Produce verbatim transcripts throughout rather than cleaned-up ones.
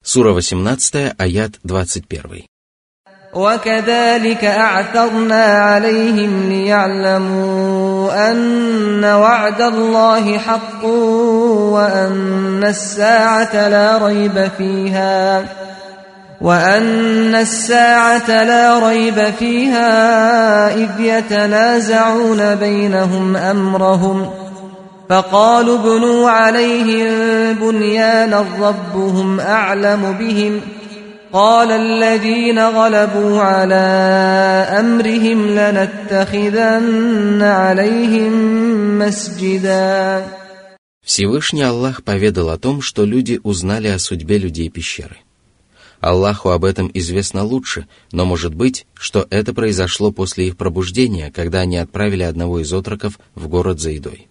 Сура восемнадцатая, аят двадцать первый. وَكَذَلِكَ أَعْثَرْنَا عَلَيْهِمْ لِيَعْلَمُوا أَنَّ وَعْدَ اللَّهِ حَقٌّ وَأَنَّ السَّاعَةَ لَا رَيْبَ فِيهَا وَأَنَّ السَّاعَةَ لَا رَيْبَ فِيهَا إِذْ يَتَنَازَعُونَ بَيْنَهُمْ أَمْرَهُمْ فَقَالُوا ابْنُوا عَلَيْهِمْ بُنْيَانًا رَبُّهُمْ أَعْلَمُ بِهِمْ قال الذين غلبوا على أمرهم لنتخذن عليهم مسجدا. Всевышний Аллах поведал о том, что люди узнали о судьбе людей пещеры. Аллаху об этом известно лучше, но может быть, что это произошло после их пробуждения, когда они отправили одного из отроков в город за едой.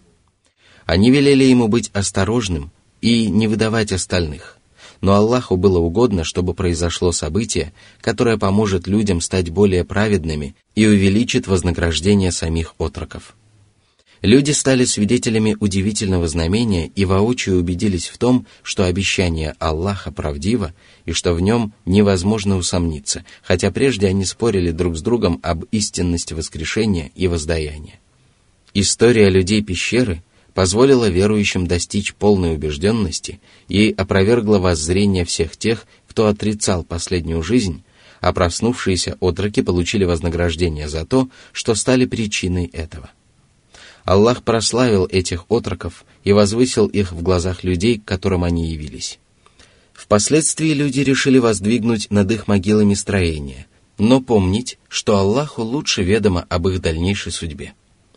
Они велели ему быть осторожным и не выдавать остальных. Но Аллаху было угодно, чтобы произошло событие, которое поможет людям стать более праведными и увеличит вознаграждение самих отроков. Люди стали свидетелями удивительного знамения и воочию убедились в том, что обещание Аллаха правдиво и что в нем невозможно усомниться, хотя прежде они спорили друг с другом об истинности воскрешения и воздаяния. История людей пещеры позволила верующим достичь полной убежденности и опровергла воззрение всех тех, кто отрицал последнюю жизнь, а проснувшиеся отроки получили вознаграждение за то, что стали причиной этого. Аллах прославил этих отроков и возвысил их в глазах людей, к которым они явились. Впоследствии люди решили воздвигнуть над их могилами строения, но помнить, что Аллаху лучше ведомо об их дальнейшей судьбе.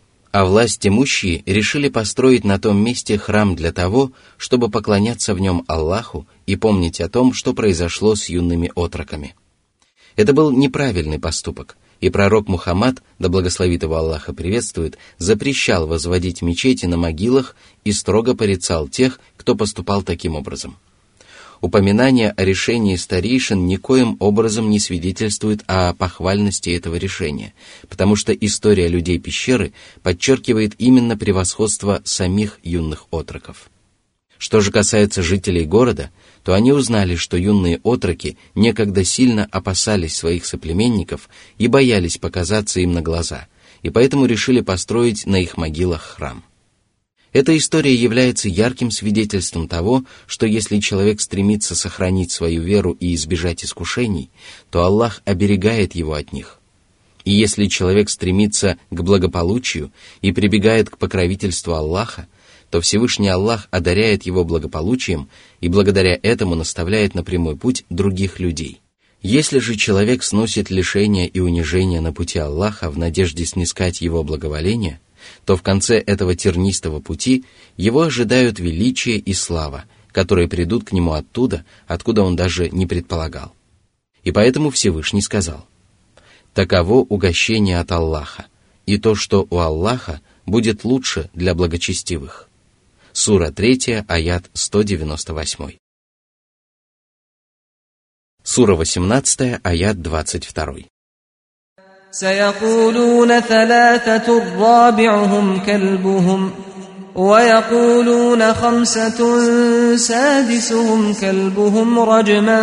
А власть имущие решили построить на том месте храм для того, чтобы поклоняться в нем Аллаху и помнить о том, что произошло с юными отроками. Это был неправильный поступок, и пророк Мухаммад, да благословит его Аллах и приветствует, запрещал возводить мечети на могилах и строго порицал тех, кто поступал таким образом. Упоминание о решении старейшин никоим образом не свидетельствует о похвальности этого решения, потому что история людей пещеры подчеркивает именно превосходство самих юных отроков. Что же касается жителей города, то они узнали, что юные отроки некогда сильно опасались своих соплеменников и боялись показаться им на глаза, и поэтому решили построить на их могилах храм. Эта история является ярким свидетельством того, что если человек стремится сохранить свою веру и избежать искушений, то Аллах оберегает его от них. И если человек стремится к благополучию и прибегает к покровительству Аллаха, то Всевышний Аллах одаряет его благополучием и благодаря этому наставляет на прямой путь других людей. Если же человек сносит лишения и унижения на пути Аллаха в надежде снискать его благоволение, то в конце этого тернистого пути его ожидают величие и слава, которые придут к нему оттуда, откуда он даже не предполагал. И поэтому Всевышний сказал: «Таково угощение от Аллаха, и то, что у Аллаха, будет лучше для благочестивых». Сура третья, аят сто девяносто восемь. Сура восемнадцатая, аят двадцать два. سيقولون ثلاثة رابعهم كلبهم ويقولون خمسة سادسهم كلبهم رجما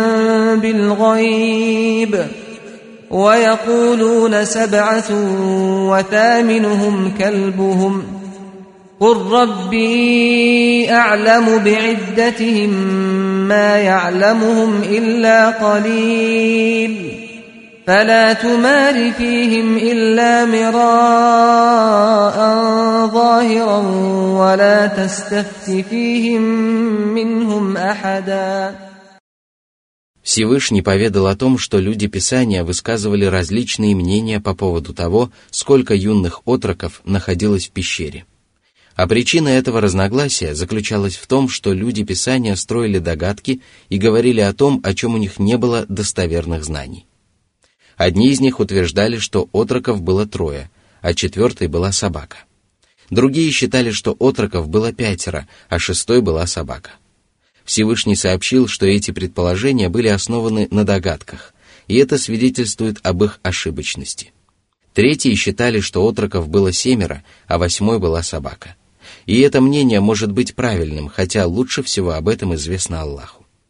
بالغيب ويقولون سبعة وثامنهم كلبهم قل ربي أعلم بعدتهم ما يعلمهم إلا قليل فلا تمار فيهم إلا مراء ظاهرا ولا تستفت فيهم منهم أحدا. Всевышний поведал о том, что люди Писания высказывали различные мнения по поводу того, сколько юных отроков находилось в пещере. А причина этого разногласия заключалась в том, что люди Писания строили догадки и говорили о том, о чем у них не было достоверных знаний. Одни из них утверждали, что отроков было трое, а четвертой была собака. Другие считали, что отроков было пятеро, а шестой была собака. Всевышний сообщил, что эти предположения были основаны на догадках, и это свидетельствует об их ошибочности. Третьи считали, что отроков было семеро, а восьмой была собака. И это мнение может быть правильным, хотя лучше всего об этом известно Аллаху.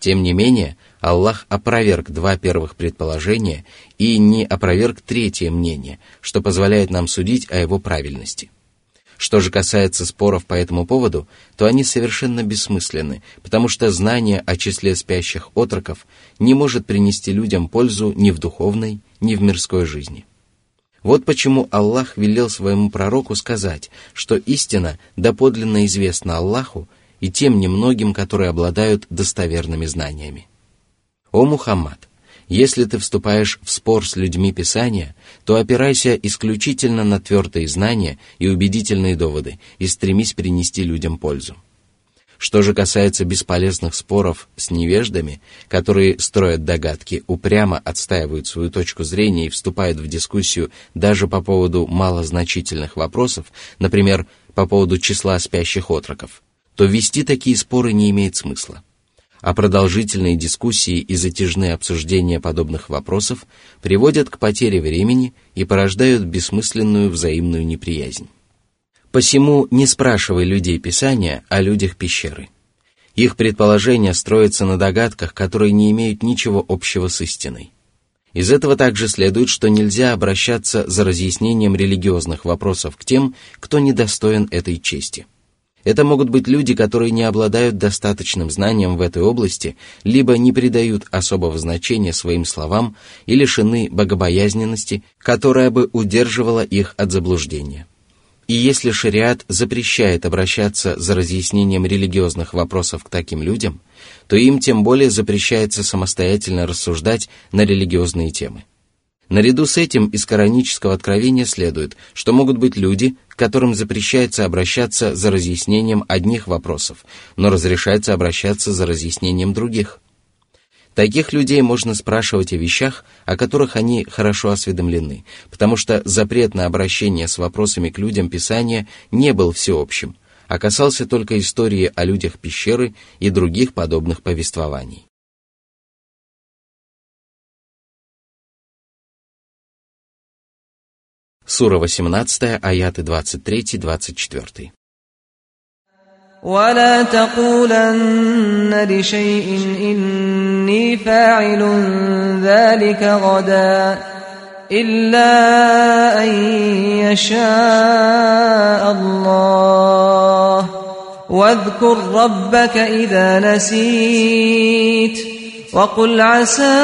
Тем не менее, Аллах опроверг два первых предположения и не опроверг третье мнение, что позволяет нам судить о его правильности. Что же касается споров по этому поводу, то они совершенно бессмысленны, потому что знание о числе спящих отроков не может принести людям пользу ни в духовной, ни в мирской жизни. Вот почему Аллах велел своему пророку сказать, что истина доподлинно известна Аллаху и тем немногим, которые обладают достоверными знаниями. О Мухаммад, если ты вступаешь в спор с людьми Писания, то опирайся исключительно на твердые знания и убедительные доводы и стремись принести людям пользу. Что же касается бесполезных споров с невеждами, которые строят догадки, упрямо отстаивают свою точку зрения и вступают в дискуссию даже по поводу малозначительных вопросов, например, по поводу числа спящих отроков, то вести такие споры не имеет смысла. А продолжительные дискуссии и затяжные обсуждения подобных вопросов приводят к потере времени и порождают бессмысленную взаимную неприязнь. Посему не спрашивай людей Писания о людях пещеры. Их предположения строятся на догадках, которые не имеют ничего общего с истиной. Из этого также следует, что нельзя обращаться за разъяснением религиозных вопросов к тем, кто недостоин этой чести. Это могут быть люди, которые не обладают достаточным знанием в этой области, либо не придают особого значения своим словам и лишены богобоязненности, которая бы удерживала их от заблуждения. И если шариат запрещает обращаться за разъяснением религиозных вопросов к таким людям, то им тем более запрещается самостоятельно рассуждать на религиозные темы. Наряду с этим из коранического откровения следует, что могут быть люди, которым запрещается обращаться за разъяснением одних вопросов, но разрешается обращаться за разъяснением других. Таких людей можно спрашивать о вещах, о которых они хорошо осведомлены, потому что запрет на обращение с вопросами к людям Писания не был всеобщим, а касался только истории о людях пещеры и других подобных повествований. Сура восемнадцатая, аяты двадцать три - двадцать четыре. ولا تقولن لشيء إني فاعل ذلك غدا إلا أن يشاء الله واذكر ربك إذا نسيت وقل عسى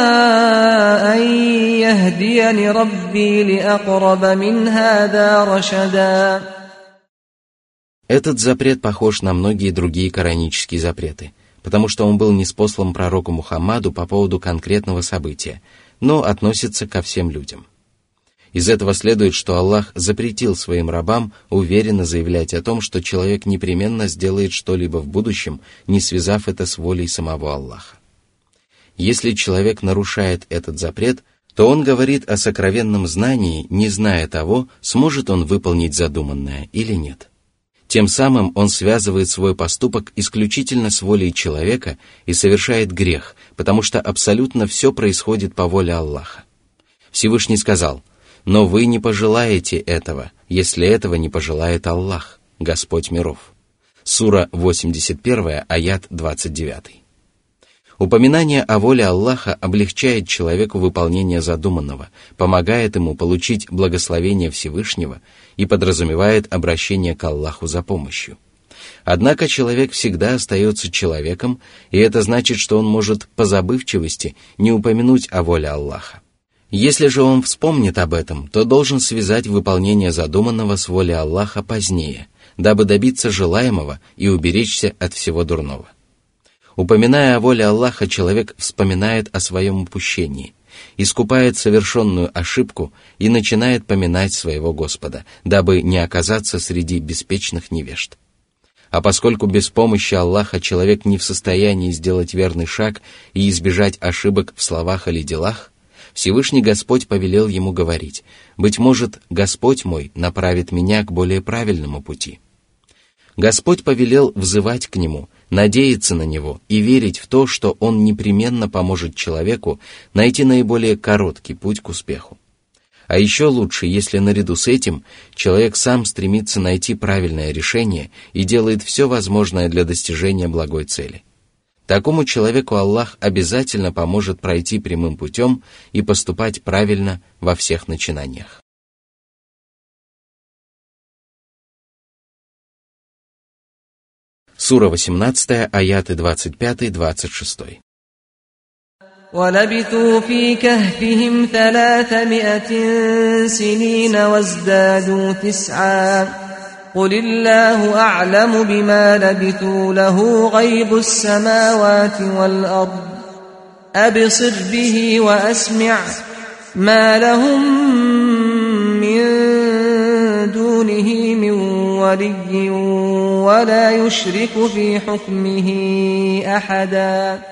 أن يهديني ربي لأقرب من هذا رشدا. Этот запрет похож на многие другие коранические запреты, потому что он был ниспослан пророку Мухаммаду по поводу конкретного события, но относится ко всем людям. Из этого следует, что Аллах запретил своим рабам уверенно заявлять о том, что человек непременно сделает что-либо в будущем, не связав это с волей самого Аллаха. Если человек нарушает этот запрет, то он говорит о сокровенном знании, не зная того, сможет он выполнить задуманное или нет. Тем самым он связывает свой поступок исключительно с волей человека и совершает грех, потому что абсолютно все происходит по воле Аллаха. Всевышний сказал: «Но вы не пожелаете этого, если этого не пожелает Аллах, Господь миров». Сура восемьдесят один, аят двадцать девять. Упоминание о воле Аллаха облегчает человеку выполнение задуманного, помогает ему получить благословение Всевышнего и подразумевает обращение к Аллаху за помощью. Однако человек всегда остается человеком, и это значит, что он может по забывчивости не упомянуть о воле Аллаха. Если же он вспомнит об этом, то должен связать выполнение задуманного с волей Аллаха позднее, дабы добиться желаемого и уберечься от всего дурного. Упоминая о воле Аллаха, человек вспоминает о своем упущении, искупает совершенную ошибку и начинает поминать своего Господа, дабы не оказаться среди беспечных невежд. А поскольку без помощи Аллаха человек не в состоянии сделать верный шаг и избежать ошибок в словах или делах, Всевышний Господь повелел ему говорить: «Быть может, Господь мой направит меня к более правильному пути». Господь повелел взывать к Нему, надеяться на Него и верить в то, что Он непременно поможет человеку найти наиболее короткий путь к успеху. А еще лучше, если наряду с этим человек сам стремится найти правильное решение и делает все возможное для достижения благой цели. Такому человеку Аллах обязательно поможет пройти прямым путем и поступать правильно во всех начинаниях. Сура восемнадцатая, аяты двадцать пять - двадцать шесть. وَلَبِثُوا فِي كَهْفِهِمْ ثَلَاثَمِائَةٍ سِنِينَ وَازْدَادُوا تِسْعًا قُلِ اللَّهُ أَعْلَمُ بِمَا لَبِثُوا لَهُ غَيْبُ السَّمَاوَاتِ وَالْأَرْضِ أَبْصِرْ بِهِ وَأَسْمِعْ مَا لَهُم مِّن دُونِهِ مِن وَلِيٍّ وَلَا يُشْرِكُ فِي حُكْمِهِ أَحَدًا.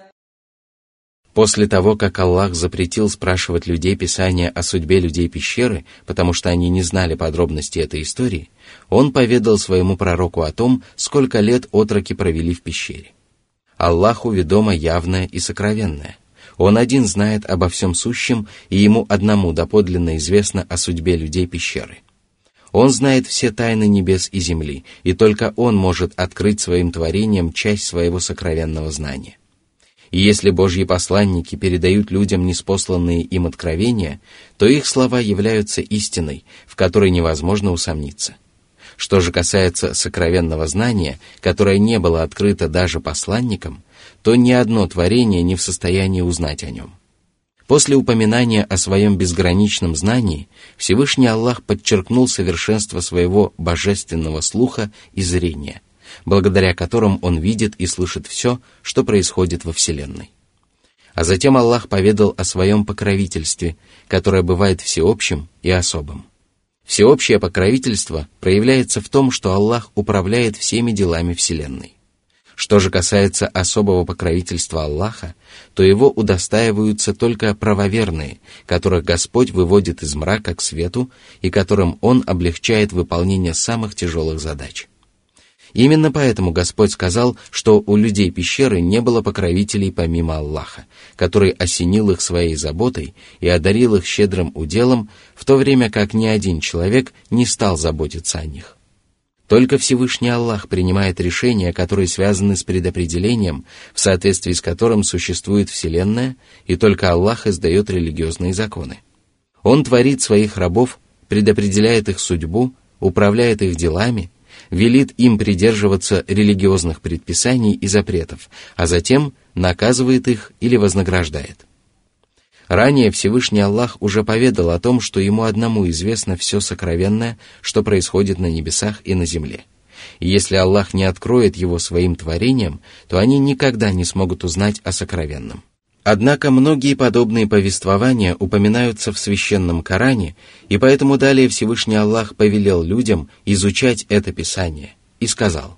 После того, как Аллах запретил спрашивать людей Писания о судьбе людей пещеры, потому что они не знали подробностей этой истории, Он поведал своему пророку о том, сколько лет отроки провели в пещере. Аллаху ведомо явное и сокровенное. Он один знает обо всем сущем, и Ему одному доподлинно известно о судьбе людей пещеры. Он знает все тайны небес и земли, и только Он может открыть своим творениям часть своего сокровенного знания. И если Божьи посланники передают людям ниспосланные им откровения, то их слова являются истиной, в которой невозможно усомниться. Что же касается сокровенного знания, которое не было открыто даже посланникам, то ни одно творение не в состоянии узнать о нем. После упоминания о своем безграничном знании, Всевышний Аллах подчеркнул совершенство своего божественного слуха и зрения, благодаря которым Он видит и слышит все, что происходит во Вселенной. А затем Аллах поведал о своем покровительстве, которое бывает всеобщим и особым. Всеобщее покровительство проявляется в том, что Аллах управляет всеми делами Вселенной. Что же касается особого покровительства Аллаха, то его удостаиваются только правоверные, которых Господь выводит из мрака к свету и которым Он облегчает выполнение самых тяжелых задач. Именно поэтому Господь сказал, что у людей пещеры не было покровителей помимо Аллаха, который осенил их своей заботой и одарил их щедрым уделом, в то время как ни один человек не стал заботиться о них. Только Всевышний Аллах принимает решения, которые связаны с предопределением, в соответствии с которым существует Вселенная, и только Аллах издает религиозные законы. Он творит своих рабов, предопределяет их судьбу, управляет их делами, велит им придерживаться религиозных предписаний и запретов, а затем наказывает их или вознаграждает. Ранее Всевышний Аллах уже поведал о том, что Ему одному известно все сокровенное, что происходит на небесах и на земле. И если Аллах не откроет его своим творениям, то они никогда не смогут узнать о сокровенном. Однако многие подобные повествования упоминаются в Священном Коране, и поэтому далее Всевышний Аллах повелел людям изучать это Писание и сказал.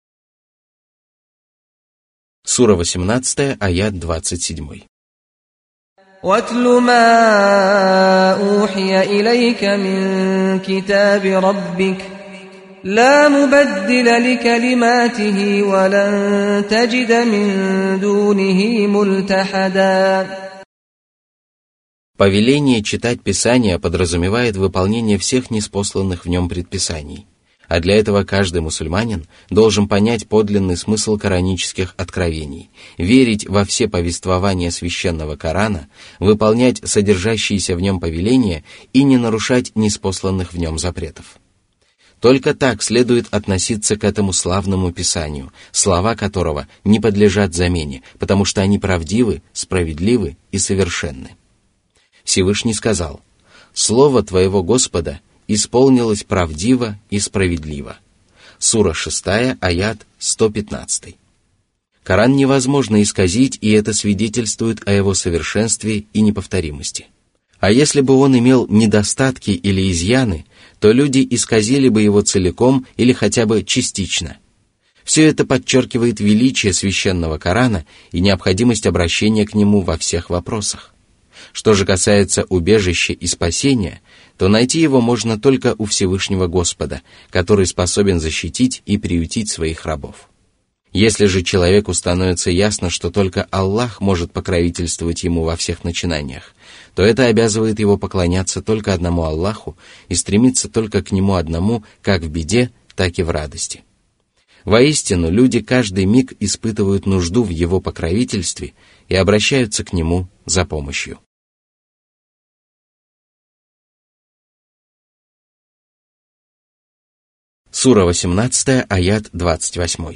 Сура восемнадцатая, аят двадцать семь. وَاتْلُ مَا أُوحِيَ إِلَيْكَ مِنْ كِتَابِ رَبِّكَ لَا مُبَدِّلَ لِكَلِمَاتِهِ وَلَنْ تَجِدَ مِنْ دُونِهِ مُلْتَحَدًا. Повеление читать Писание подразумевает выполнение всех ниспосланных в нем предписаний, а для этого каждый мусульманин должен понять подлинный смысл коранических откровений, верить во все повествования священного Корана, выполнять содержащиеся в нем повеления и не нарушать ниспосланных в нем запретов. Только так следует относиться к этому славному Писанию, слова которого не подлежат замене, потому что они правдивы, справедливы и совершенны. Всевышний сказал: «Слово твоего Господа исполнилось правдиво и справедливо». Сура шестая, аят сто пятнадцатый. Коран невозможно исказить, и это свидетельствует о его совершенстве и неповторимости. А если бы он имел недостатки или изъяны, то люди исказили бы его целиком или хотя бы частично. Все это подчеркивает величие священного Корана и необходимость обращения к нему во всех вопросах. Что же касается убежища и спасения, то найти его можно только у Всевышнего Господа, который способен защитить и приютить своих рабов. Если же человеку становится ясно, что только Аллах может покровительствовать ему во всех начинаниях, то это обязывает его поклоняться только одному Аллаху и стремиться только к Нему одному как в беде, так и в радости. Воистину, люди каждый миг испытывают нужду в Его покровительстве и обращаются к Нему за помощью. Сура восемнадцатая, аят двадцать восемь.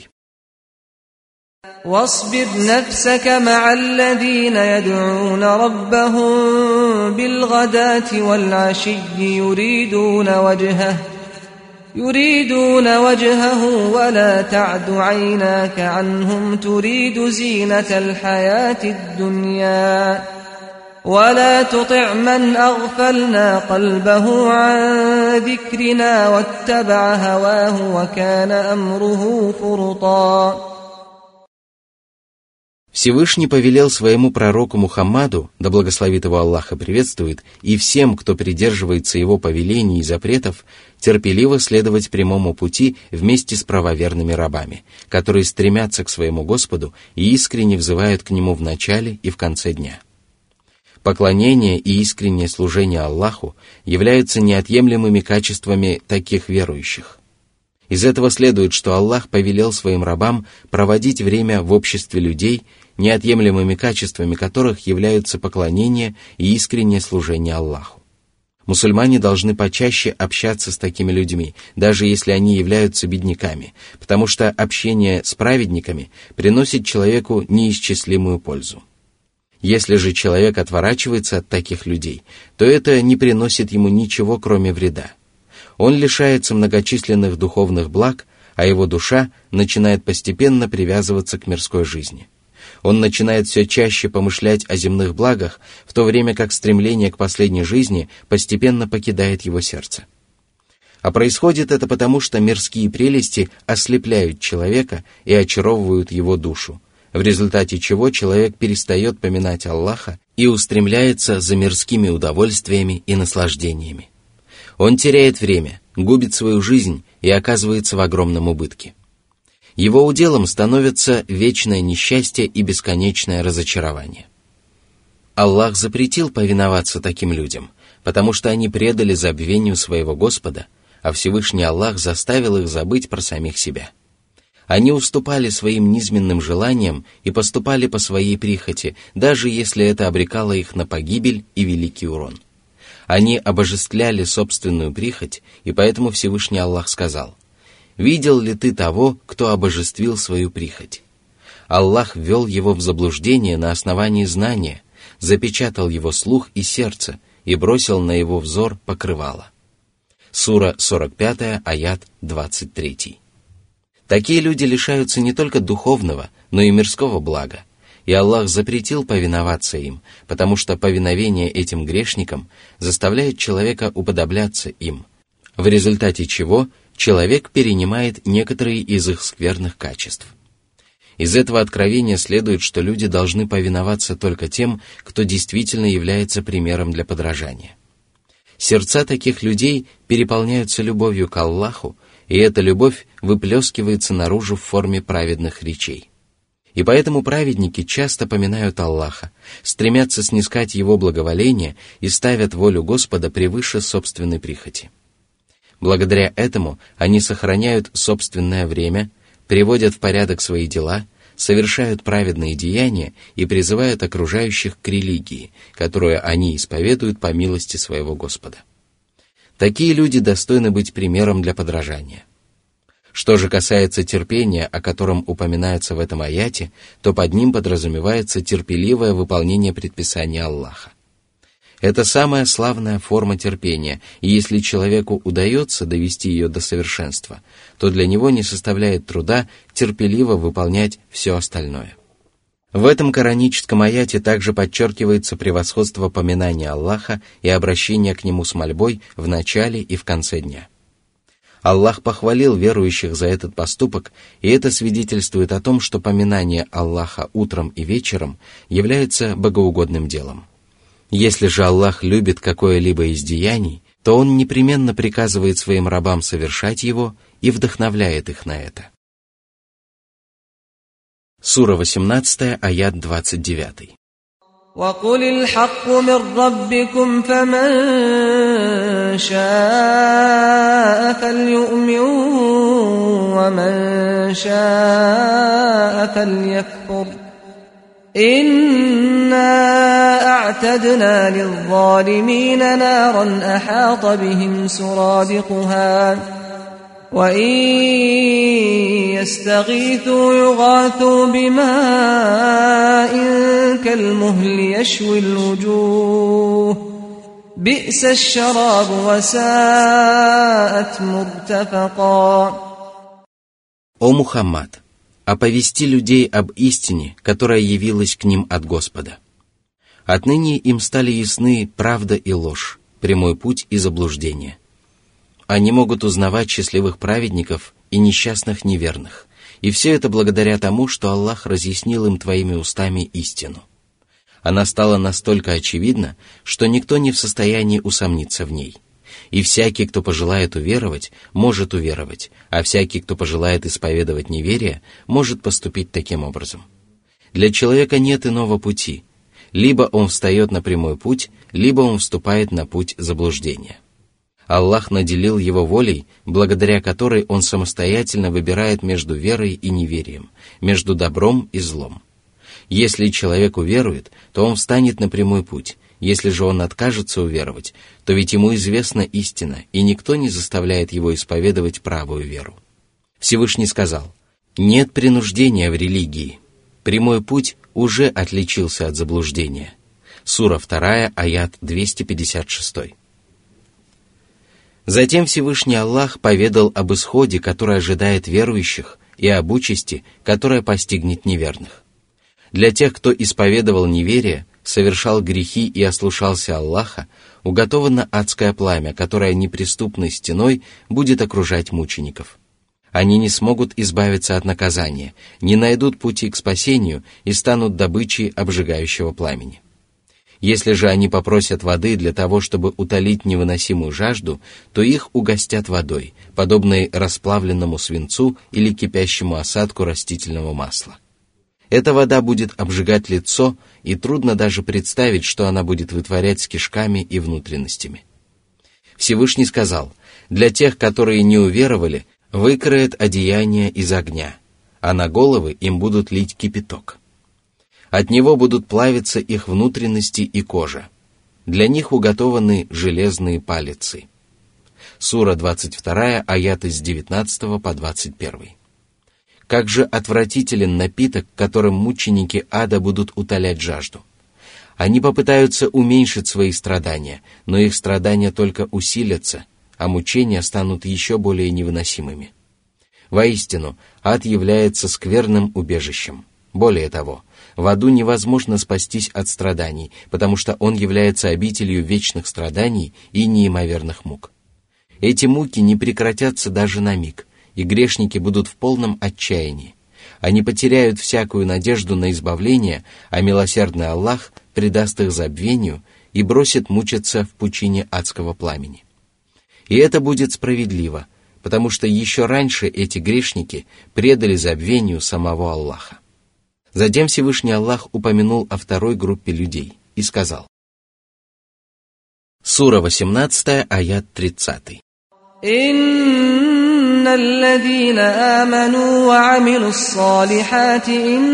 واصبر نفسك مع الذين يدعون ربهم بالغداة والعشي يريدون وجهه يريدون وجهه ولا تعد عيناك عنهم تريد زينة الحياة الدنيا ولا تطع من أغفلنا قلبه عن ذكرنا واتبع هواه وكان أمره فرطا. Всевышний повелел своему пророку Мухаммаду, да благословит его Аллах и приветствует, и всем, кто придерживается его повелений и запретов, терпеливо следовать прямому пути вместе с правоверными рабами, которые стремятся к своему Господу и искренне взывают к Нему в начале и в конце дня. Поклонение и искреннее служение Аллаху являются неотъемлемыми качествами таких верующих. Из этого следует, что Аллах повелел своим рабам проводить время в обществе людей, неотъемлемыми качествами которых являются поклонение и искреннее служение Аллаху. Мусульмане должны почаще общаться с такими людьми, даже если они являются бедняками, потому что общение с праведниками приносит человеку неисчислимую пользу. Если же человек отворачивается от таких людей, то это не приносит ему ничего, кроме вреда. Он лишается многочисленных духовных благ, а его душа начинает постепенно привязываться к мирской жизни. Он начинает все чаще помышлять о земных благах, в то время как стремление к последней жизни постепенно покидает его сердце. А происходит это потому, что мирские прелести ослепляют человека и очаровывают его душу, в результате чего человек перестает поминать Аллаха и устремляется за мирскими удовольствиями и наслаждениями. Он теряет время, губит свою жизнь и оказывается в огромном убытке. Его уделом становится вечное несчастье и бесконечное разочарование. Аллах запретил повиноваться таким людям, потому что они предали забвению своего Господа, а Всевышний Аллах заставил их забыть про самих себя. Они уступали своим низменным желаниям и поступали по своей прихоти, даже если это обрекало их на погибель и великий урон. Они обожествляли собственную прихоть, и поэтому Всевышний Аллах сказал: «Видел ли ты того, кто обожествил свою прихоть?» Аллах ввел его в заблуждение на основании знания, запечатал его слух и сердце и бросил на его взор покрывало. Сура сорок пятая, аят двадцать три. Такие люди лишаются не только духовного, но и мирского блага, и Аллах запретил повиноваться им, потому что повиновение этим грешникам заставляет человека уподобляться им, в результате чего человек перенимает некоторые из их скверных качеств. Из этого откровения следует, что люди должны повиноваться только тем, кто действительно является примером для подражания. Сердца таких людей переполняются любовью к Аллаху, и эта любовь выплескивается наружу в форме праведных речей. И поэтому праведники часто поминают Аллаха, стремятся снискать Его благоволение и ставят волю Господа превыше собственной прихоти. Благодаря этому они сохраняют собственное время, приводят в порядок свои дела, совершают праведные деяния и призывают окружающих к религии, которую они исповедуют по милости своего Господа. Такие люди достойны быть примером для подражания. Что же касается терпения, о котором упоминается в этом аяте, то под ним подразумевается терпеливое выполнение предписаний Аллаха. Это самая славная форма терпения, и если человеку удается довести ее до совершенства, то для него не составляет труда терпеливо выполнять все остальное. В этом кораническом аяте также подчеркивается превосходство поминания Аллаха и обращения к Нему с мольбой в начале и в конце дня. Аллах похвалил верующих за этот поступок, и это свидетельствует о том, что поминание Аллаха утром и вечером является богоугодным делом. Если же Аллах любит какое-либо из деяний, то Он непременно приказывает своим рабам совершать его и вдохновляет их на это. Сура восемнадцатая, аят двадцать девять. وقل الحق من ربكم فمن شاء فليؤمن ومن شاء فليكفر إنا أعتدنا للظالمين نارا أحاط بهم سرادقها وإن يستغيثوا يغاثوا بماء كالمهل يشوي الوجوه بئس الشراب وساءت مرتفقا. О Мухаммад, оповести людей об истине, которая явилась к ним от Господа. Отныне им стали ясны правда и ложь, прямой путь и заблуждение. Они могут узнавать счастливых праведников и несчастных неверных, и все это благодаря тому, что Аллах разъяснил им твоими устами истину. Она стала настолько очевидна, что никто не в состоянии усомниться в ней. И всякий, кто пожелает уверовать, может уверовать, а всякий, кто пожелает исповедовать неверие, может поступить таким образом. Для человека нет иного пути. Либо он встает на прямой путь, либо он вступает на путь заблуждения. Аллах наделил его волей, благодаря которой он самостоятельно выбирает между верой и неверием, между добром и злом. Если человек уверует, то он встанет на прямой путь. Если же он откажется уверовать, то ведь ему известна истина, и никто не заставляет его исповедовать правую веру. Всевышний сказал: «Нет принуждения в религии. Прямой путь уже отличился от заблуждения». Сура два, аят двести пятьдесят шесть. Затем Всевышний Аллах поведал об исходе, который ожидает верующих, и об участи, которая постигнет неверных. Для тех, кто исповедовал неверие, совершал грехи и ослушался Аллаха, уготовано адское пламя, которое неприступной стеной будет окружать мучеников. Они не смогут избавиться от наказания, не найдут пути к спасению и станут добычей обжигающего пламени. Если же они попросят воды для того, чтобы утолить невыносимую жажду, то их угостят водой, подобной расплавленному свинцу или кипящему осадку растительного масла. Эта вода будет обжигать лицо, и трудно даже представить, что она будет вытворять с кишками и внутренностями. Всевышний сказал: «Для тех, которые не уверовали, выкроет одеяние из огня, а на головы им будут лить кипяток. От него будут плавиться их внутренности и кожа. Для них уготованы железные палицы». Сура двадцать два, аяты с девятнадцатого по двадцать первый. Как же отвратителен напиток, которым мученики ада будут утолять жажду. Они попытаются уменьшить свои страдания, но их страдания только усилятся, а мучения станут еще более невыносимыми. Воистину, ад является скверным убежищем. Более того, в аду невозможно спастись от страданий, потому что он является обителью вечных страданий и неимоверных мук. Эти муки не прекратятся даже на миг, и грешники будут в полном отчаянии. Они потеряют всякую надежду на избавление, а милосердный Аллах предаст их забвению и бросит мучиться в пучине адского пламени. И это будет справедливо, потому что еще раньше эти грешники предали забвению самого Аллаха. Затем Всевышний Аллах упомянул о второй группе людей и сказал. Сура восемнадцать, аят тридцать. إن الذين آمنوا وعملوا الصالحات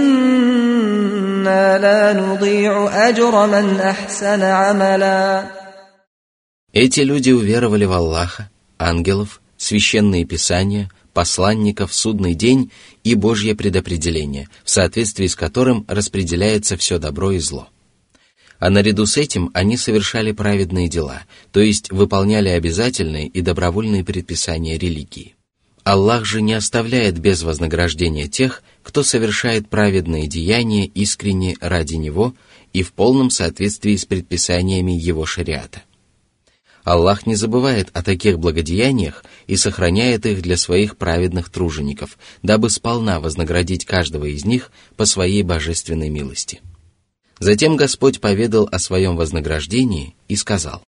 إنا لا نضيع أجر من أحسن عملا. Эти люди уверовали в Аллаха, ангелов, священные писания, посланников, судный день и Божье предопределение, в соответствии с которым распределяется все добро и зло. А наряду с этим они совершали праведные дела, то есть выполняли обязательные и добровольные предписания религии. Аллах же не оставляет без вознаграждения тех, кто совершает праведные деяния искренне ради Него и в полном соответствии с предписаниями Его шариата. Аллах не забывает о таких благодеяниях и сохраняет их для своих праведных тружеников, дабы сполна вознаградить каждого из них по своей божественной милости. Затем Господь поведал о своем вознаграждении и сказал.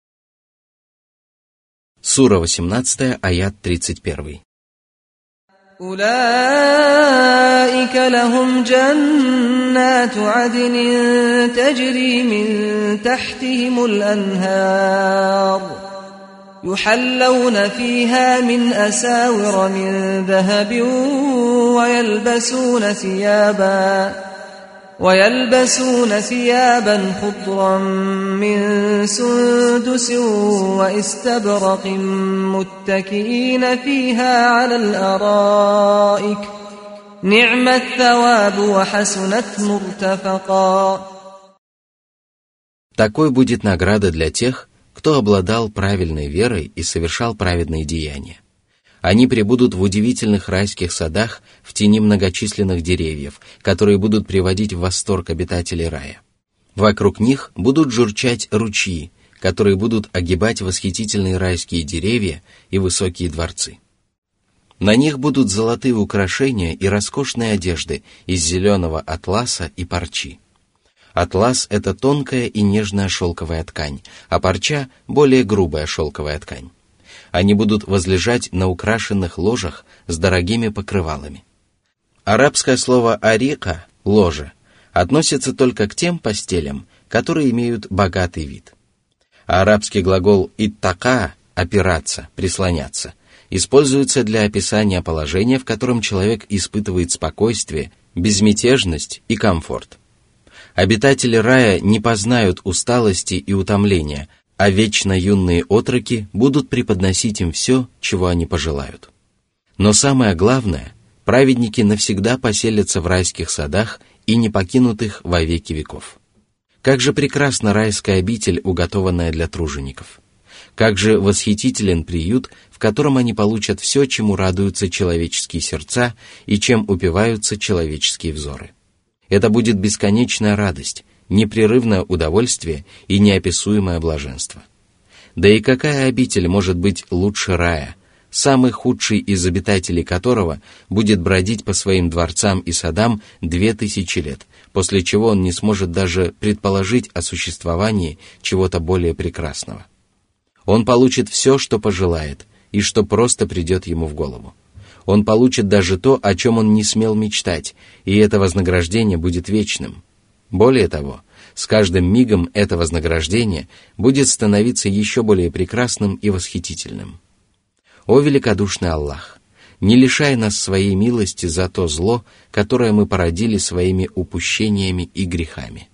Сура восемнадцать, аят тридцать один. أولئك لهم جنات عدن تجري من تحتهم الأنهار يحلون فيها من أساور من ذهب ويلبسون ثيابا ويلبسون ثيابا خضرا من سندس واستبرق متكئين فيها على الأرائك نعم الثواب وحسنت مرتفقا. Такой будет награда для тех, кто обладал правильной верой и совершал праведные деяния. Они пребудут в удивительных райских садах в тени многочисленных деревьев, которые будут приводить в восторг обитателей рая. Вокруг них будут журчать ручьи, которые будут огибать восхитительные райские деревья и высокие дворцы. На них будут золотые украшения и роскошные одежды из зеленого атласа и парчи. Атлас – это тонкая и нежная шелковая ткань, а парча – более грубая шелковая ткань. Они будут возлежать на украшенных ложах с дорогими покрывалами. Арабское слово «арика» – «ложе» относится только к тем постелям, которые имеют богатый вид. А арабский глагол «иттака» – «опираться», «прислоняться» используется для описания положения, в котором человек испытывает спокойствие, безмятежность и комфорт. Обитатели рая не познают усталости и утомления, а вечно юные отроки будут преподносить им все, чего они пожелают. Но самое главное, праведники навсегда поселятся в райских садах и не покинут их во веки веков. Как же прекрасна райская обитель, уготованная для тружеников! Как же восхитителен приют, в котором они получат все, чему радуются человеческие сердца и чем упиваются человеческие взоры! Это будет бесконечная радость, непрерывное удовольствие и неописуемое блаженство. Да и какая обитель может быть лучше рая, самый худший из обитателей которого будет бродить по своим дворцам и садам две тысячи лет, после чего он не сможет даже предположить о существовании чего-то более прекрасного. Он получит все, что пожелает, и что просто придет ему в голову. Он получит даже то, о чем он не смел мечтать, и это вознаграждение будет вечным. Более того, с каждым мигом это вознаграждение будет становиться еще более прекрасным и восхитительным. О великодушный Аллах! Не лишай нас своей милости за то зло, которое мы породили своими упущениями и грехами.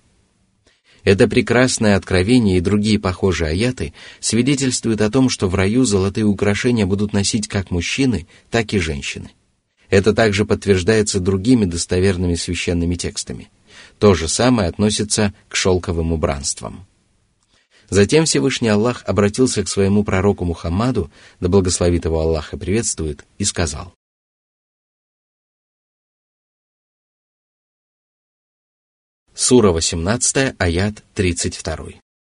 Это прекрасное откровение и другие похожие аяты свидетельствуют о том, что в раю золотые украшения будут носить как мужчины, так и женщины. Это также подтверждается другими достоверными священными текстами. То же самое относится к шелковым убранствам. Затем Всевышний Аллах обратился к своему пророку Мухаммаду, да благословит его Аллах и приветствует, и сказал: Сура восемнадцатая, аят тридцать два.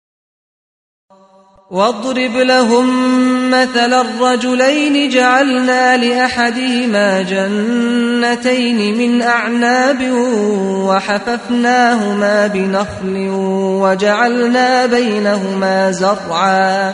واضرب لهم مثل الرجلين جعلنا لأحدهما جنتين من أعناب وحففناهما بنخل وجعلنا بينهما زرعا.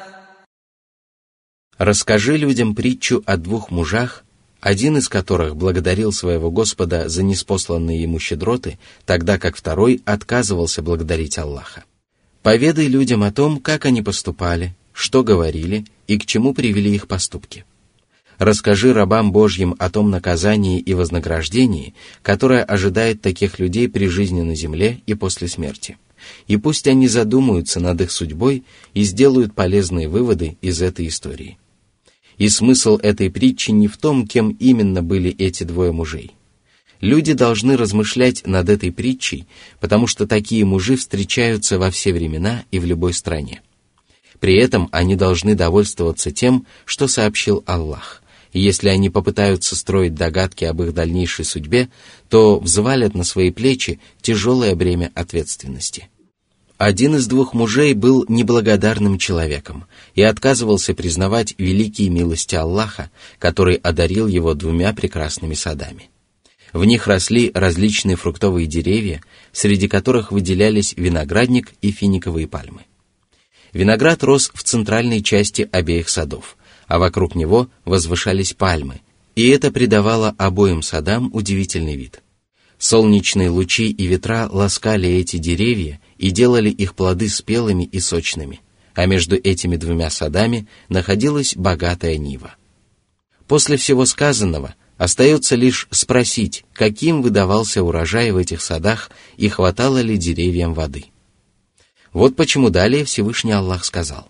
Расскажи людям притчу о двух мужах, один из которых благодарил своего Господа за ниспосланные ему щедроты, тогда как второй отказывался благодарить Аллаха. Поведай людям о том, как они поступали, что говорили и к чему привели их поступки. Расскажи рабам Божьим о том наказании и вознаграждении, которое ожидает таких людей при жизни на земле и после смерти. И пусть они задумаются над их судьбой и сделают полезные выводы из этой истории. И смысл этой притчи не в том, кем именно были эти двое мужей. Люди должны размышлять над этой притчей, потому что такие мужи встречаются во все времена и в любой стране. При этом они должны довольствоваться тем, что сообщил Аллах. И если они попытаются строить догадки об их дальнейшей судьбе, то взвалят на свои плечи тяжелое бремя ответственности. Один из двух мужей был неблагодарным человеком и отказывался признавать великие милости Аллаха, который одарил его двумя прекрасными садами. В них росли различные фруктовые деревья, среди которых выделялись виноградник и финиковые пальмы. Виноград рос в центральной части обеих садов, а вокруг него возвышались пальмы, И это придавало обоим садам удивительный вид. Солнечные лучи и ветра ласкали эти деревья и делали их плоды спелыми и сочными, а между этими двумя садами находилась богатая нива. После всего сказанного остается лишь спросить, каким выдавался урожай в этих садах и хватало ли деревьям воды. Вот почему далее Всевышний Аллах сказал.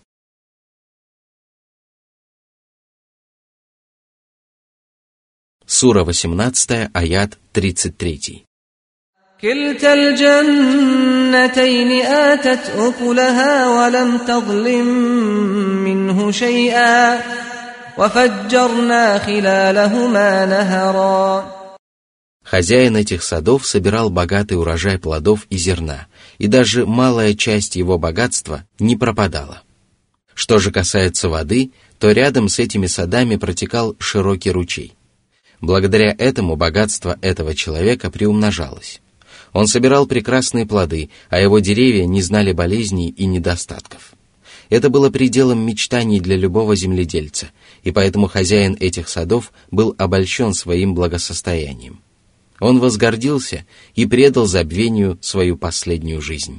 Сура восемнадцатая, аят тридцать три. كلتا الجنتين آتت أكلها ولم تظلم منه شيئا وفجرنا خلالهما نهرا. Хозяин этих садов собирал богатый урожай плодов и зерна, и даже малая часть его богатства не пропадала. Что же касается воды, то рядом с этими садами протекал широкий ручей. Благодаря этому богатство этого человека приумножалось. Он собирал прекрасные плоды, а его деревья не знали болезней и недостатков. Это было пределом мечтаний для любого земледельца, и поэтому хозяин этих садов был обольщен своим благосостоянием. Он возгордился и предал забвению свою последнюю жизнь.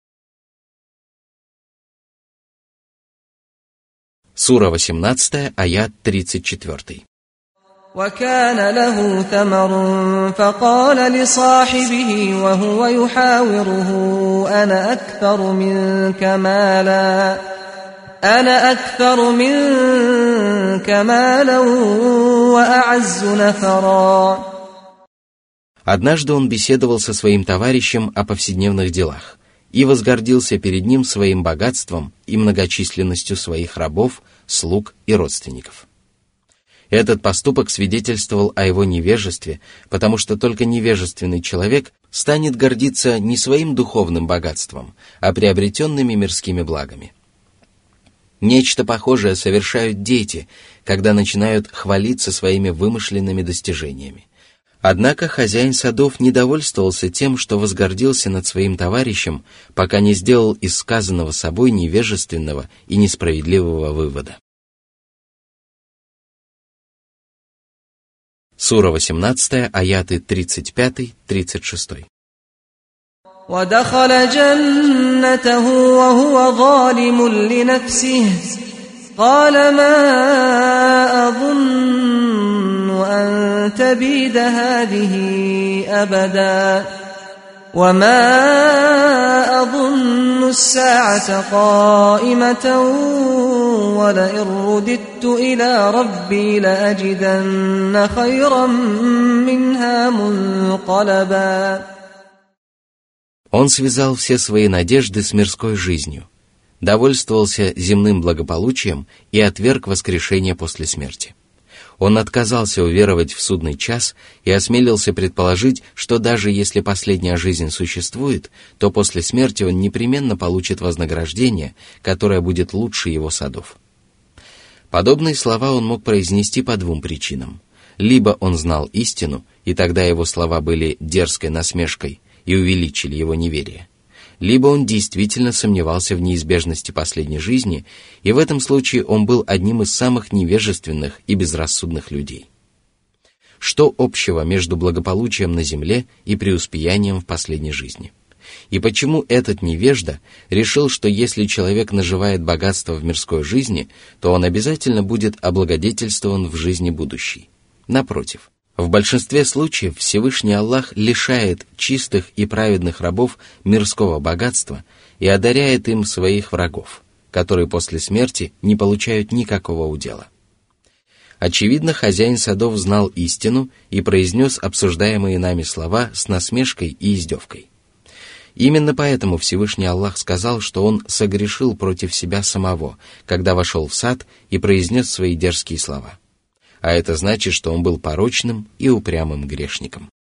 Сура восемнадцатая, аят тридцать четыре. وكان له ثمر فقال لصاحبه وهو يحاوره أنا أكثر منك مالا أنا أكثر منك مالا وأعز نفرا. Однажды он беседовал со своим товарищем о повседневных делах и возгордился перед ним своим богатством и многочисленностью своих рабов, слуг и родственников. Этот поступок свидетельствовал о его невежестве, потому что только невежественный человек станет гордиться не своим духовным богатством, а приобретенными мирскими благами. Нечто похожее совершают дети, когда начинают хвалиться своими вымышленными достижениями. Однако хозяин садов не довольствовался тем, что возгордился над своим товарищем, пока не сделал из сказанного собой невежественного и несправедливого вывода. Сура восемнадцатая, аяты тридцать пять тридцать шесть. ودخل جنته وهو ظالم لنفسه قال ما أظن أن تبيد هذه أبدا وما أظن الساعة قائمة ولئن رددت إلى ربي لأجدن خيرا منها منقلبا. Он связал все свои надежды с мирской жизнью, довольствовался земным благополучием и отверг воскрешение после смерти. Он отказался уверовать в судный час и осмелился предположить, что даже если последняя жизнь существует, то после смерти он непременно получит вознаграждение, которое будет лучше его садов. Подобные слова он мог произнести по двум причинам. Либо он знал истину, и тогда его слова были дерзкой насмешкой и увеличили его неверие, либо он действительно сомневался в неизбежности последней жизни, и в этом случае он был одним из самых невежественных и безрассудных людей. Что общего между благополучием на земле и преуспеянием в последней жизни? И почему этот невежда решил, что если человек наживает богатство в мирской жизни, то он обязательно будет облагодетельствован в жизни будущей? Напротив, в большинстве случаев Всевышний Аллах лишает чистых и праведных рабов мирского богатства и одаряет им своих врагов, которые после смерти не получают никакого удела. Очевидно, хозяин садов знал истину и произнес обсуждаемые нами слова с насмешкой и издевкой. Именно поэтому Всевышний Аллах сказал, что он согрешил против себя самого, когда вошел в сад и произнес свои дерзкие слова. А это значит, что он был порочным и упрямым грешником.